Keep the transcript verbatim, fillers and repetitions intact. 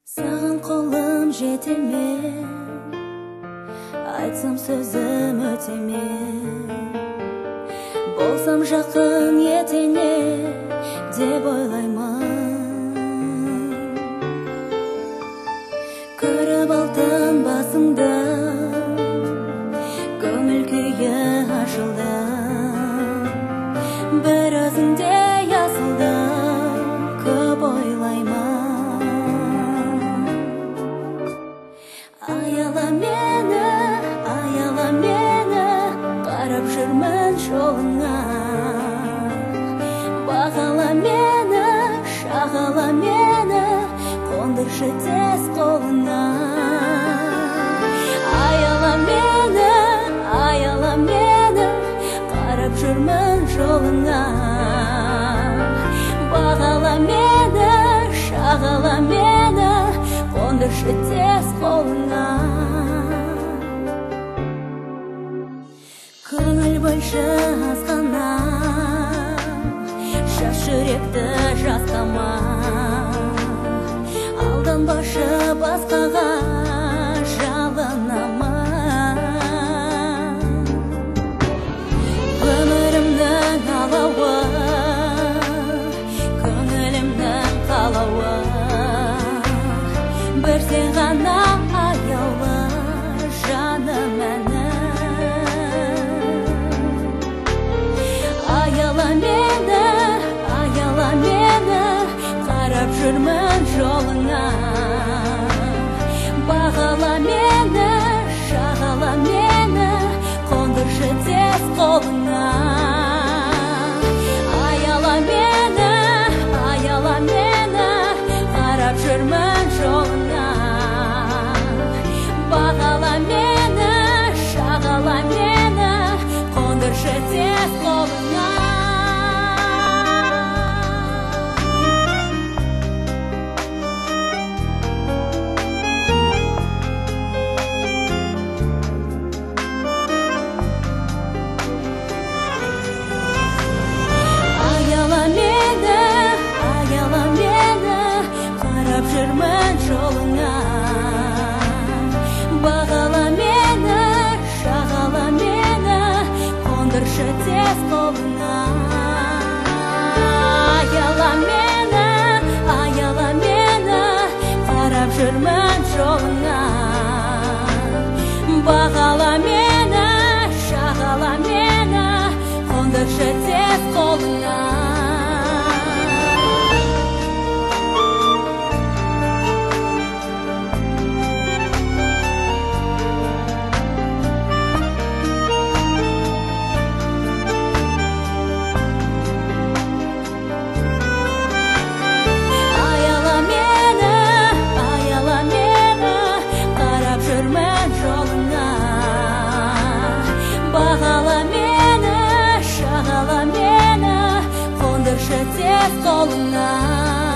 Саған қолым жете ме, айтсам сөзім өте ме, болсам жақын етене деп ойлаймын. Көріп алтын басыңды, көңіл күйі ашылды, бір өзіңде асылды, көп ойлаймын. Аяла мені, аяла мені, қарап жүрмін жолыңа. Бағала мені, шағала мені, қондыршы тез қолыңа. Аяла мені, аяла мені, қарап жүрмін жолыңа. Бағала мені, шағала мені, қондыршы тез қолыңа. Көңіл бөлші азғана, шаш жүректі жастама. Алданбашы басқаға жалынама. Өмірімнің алауы, көңілімнің қалауы, бір сен ғана аяулы жаным әні. Аяла мені, аяла мені, қарап жүрмін жолыңа. Бағала мені, шағала мені, қондыршы тез қолыңа. Аяла мені, аяла мені, қарап жүрмін жолыңа. Бағала мені, шағала мені, қондыршы тез қолыңа. Аяла мені, аяла мені, қарап жүрмін жолыңа. Бағала мені, шағала мені, қондыршы тез қолыңа. Аяла мені, аяла мені, қарап жүрмін жолыңа. Бағала мені, шағала мені, қондыршы тез қолыңа. Бағала мені, шағала мені, қондыршы тез қолыңа.